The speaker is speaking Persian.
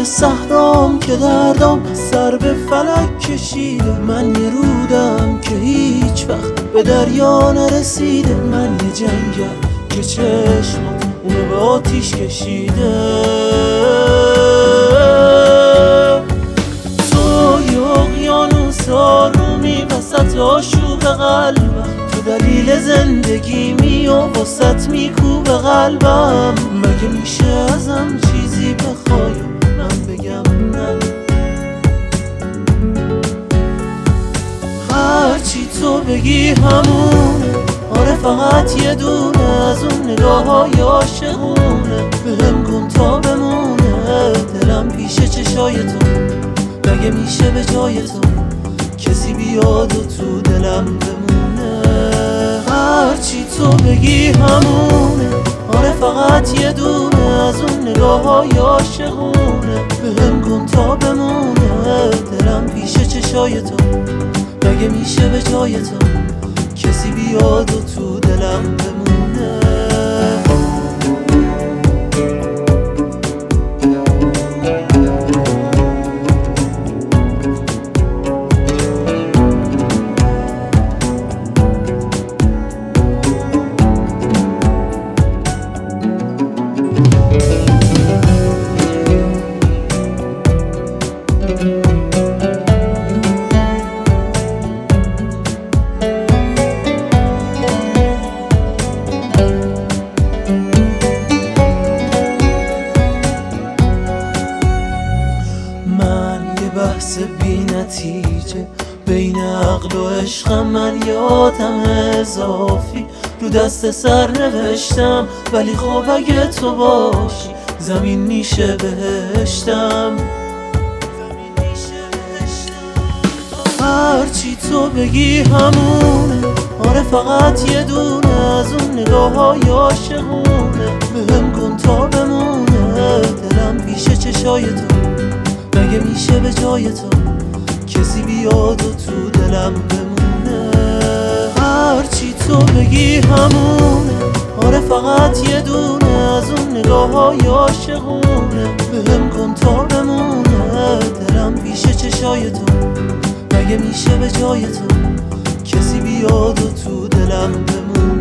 صحرام که دردام سر به فلک کشیده. من یه رودم که هیچ وقت به دریا نرسیده. من یه جنگم که چشمات اونو به آتیش کشیده. تو یه اقیانوس آرومی وسط آشوب قلبم. تو دلیل زندگیمی و واسط میکوبه قلبم. مگه میشه ازم چیزی بخوای من بگم نه؟ هرچی تو بگی همونه. آره فقط یه دونه از اون نگاه های عاشقونه. بهم کن تا بمونه دلم پیش چشای تو. مگه میشه به جای تو کسی بیاد و تو دلم بمونه؟ هرچی تو بگی همونه. آره فقط یه دونه از اون نگاه های عاشقونه. بهم کن تا بمونه دلم پیش چشای تو. مگه میشه به جای تو کسی بیاد و تو دلم بمونه؟ بحث بی نتیجه بین عقل و عشقم. من یه آدم اضافی رو دست سر نوشتم. ولی خب اگه تو باشی زمین میشه بهشتم. هرچی تو بگی همونه. آره فقط یه دونه از اون نگاه های عاشقونه. بهم کن تا بمونه دلم پیش چشای تو. مگه میشه به جای تو کسی بیاد و تو دلم بمونه؟ هرچی تو بگی همونه. آره فقط یه دونه از اون نگاه های عاشقونه. بهم کن تا بمونه دلم پیش چشای تو. مگه میشه به جای تو کسی بیاد و تو دلم بمونه؟